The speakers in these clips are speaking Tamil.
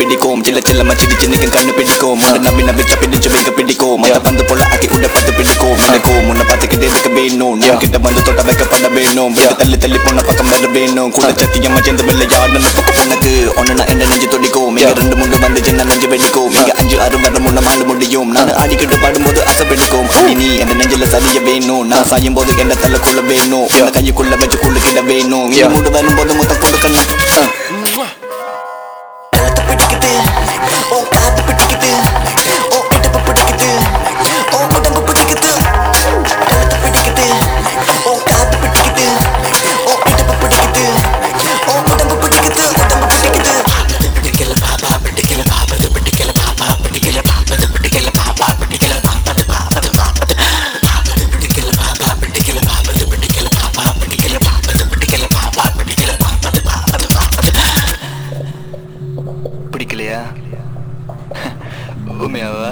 பிடிக்கும் சில செல்லமா சிடி சின்ன கண்ணு பிடிக்கும் நம்பி நம்பி பிடிச்சு வைக்க பிடிக்கும் பந்து போல ஆக்கி உட பத்து பிடிக்கும் பிடிக்கும் முன்ன பார்த்துக்கிட்டே இருக்க வேணும் கிட்ட வந்து தொட்ட வைக்கப்பட வேணும் தள்ளி தள்ளி போன பக்கம் வர வேணும் கூட சத்தியமா சேர்ந்து விளையாடு பக்கம் உனக்கு ஒன்னு என்ன நெஞ்சு தொடிக்கும் மிக 2 3 வந்து சின்ன நெஞ்சு வெடிக்கும் மிக 5 6 வர முன்ன மாடு முடியும் நான் ஆடிக்கிட்டு பாடும்போது ஆசை பிடிக்கும் நீ என் நெஞ்சில சரிய வேணும் நான் சாயும் போது என்ன தள்ளக்குள்ள வேணும் என்ன கையுக்குள்ள வச்சு குள்ளுக்கிட வேணும் இந்த மூடு வரும்போது மொத்தம் கொடுக்கணும் பிடிக்குது ஓ காத்து பிடிக்குது ஓ இடுப்பு பிடிக்குது ஓ உடம்பு பிடிக்குது பிடிக்குது ஓ காத்து பிடிக்குது ஓ இடுப்பு பிடிக்குது ஓ உடம்பு பிடிக்குது உடம்பு பிடிக்குது பிடிக்கல பாபா பிடிக்கல பாபா பிடிக்கல பாபா பிடிக்கல பாபா பிடிக்கல பாபா பிடிக்கல பாபா பிடிக்கல பாபா பிடிக்கல பாபா பிடிக்கல பாபா பிடிக்கல பாபா பிடிக்கல பாபா பிடிக்கல பிடிக்கலையா உண்மையாவா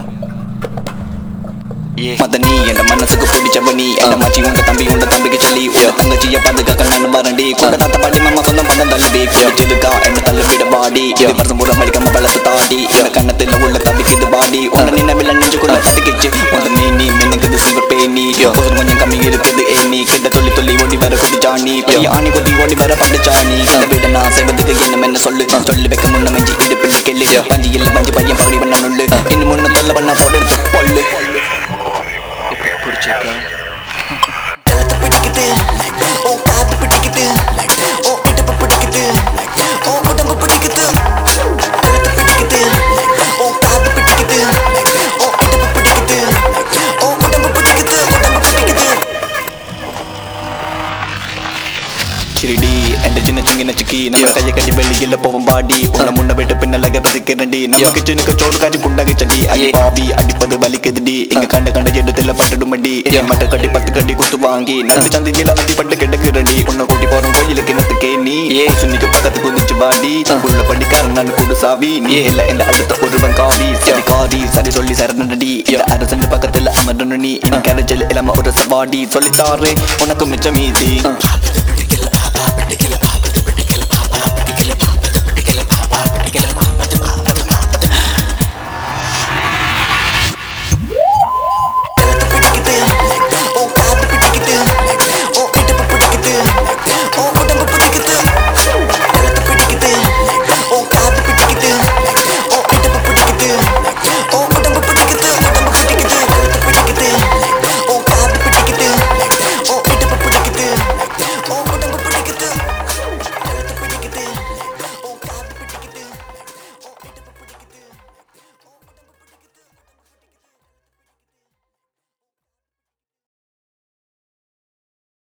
மதனி என் மனசுக்கு பிடிச்சவ நீ என் மச்சி உண்ட தம்பிக்கு சொல்லி உன் தங்கச்சிய பாதுகாக்க நான் வரண்டி கூட தாத்த பாட்டி மாமா சொந்தம் பண்ண தள்ளி பிடிச்சிருக்கா என்ன தள்ளி விட பாடி வருஷம் கூட மடிக்காம பழத்தை தாடி என் கண்ணத்துல உள்ள தவிக்குது பாடி உன்னை நினைவில்ல நெஞ்சுக்குள்ள பட்டுக்கிச்சு உன் மீனி மின்னுக்குது சிவர் பேணி கொஞ்சம் கம்மி இருக்குது ஏனி கிட்ட சொல்லி ஓடி வர குடிச்சாணி பெரிய ஆணி கொட்டி ஓடி வர பட்டுச்சாணி கிட்ட விட நான் செய்வதுக்கு என்ன சொல்லி வைக்க முன்ன மெஞ்சி இடுப்பிள்ளி கெல்லு பஞ்சி இல்ல பஞ்சு பையன் பகுடி பண்ண நுள்ளு இன்னும் முன்ன தொல்ல பண்ண போடு பொல்லு பிடிச்சிருக்கா பிடிக்குது ஓ காத்து பிடிக்குது ஓ இடுப்பு பிடிக்குது ஓ உடம்பு பிடிக்குது பிடிக்குது ஓ காத்து பிடிக்குது ஓ இடுப்பு பிடிக்குது ஓ உடம்பு பிடிக்குது உடம்பு பிடிக்குது சிரிடி எந்த சின்ன சின்ன சிக்கி நம்ம கையை கட்டி வெளியில போவோம் பாடி உன்னை முன்ன விட்டு பின்னல கறக்கிறண்டி நம்ம கிச்சனுக்கு சோறு காட்டி புண்டாக சடி ஐயே பாவி அடிப்பது வலிக்குதுடி இங்க கண்ட இடத்துல பட்டுடுமடி மட்ட கட்டி 10 கட்டி குத்து வாங்கி நடு சந்தையில அடிப்பட்டு கிடக்குறடி உன்னை கூட்டி போறோம் கோயிலுக்கு என்னத்துக்கே நீ சுன்னிக்கு பக்கத்து குதிச்சு பாடி உள்ள படிக்காரன் நான் கூடு சாவி நீ இல்ல இந்த அடுத்த ஒருவன் காவி சரி சொல்லி சரணடி இந்த அரசன் பக்கத்துல அமர்ந்து நீ இந்த கரைச்சல் இல்லாம ஒரு சவாடி சொல்லித்தாரே உனக்கு மிச்சம் மீதி பிடிக்கல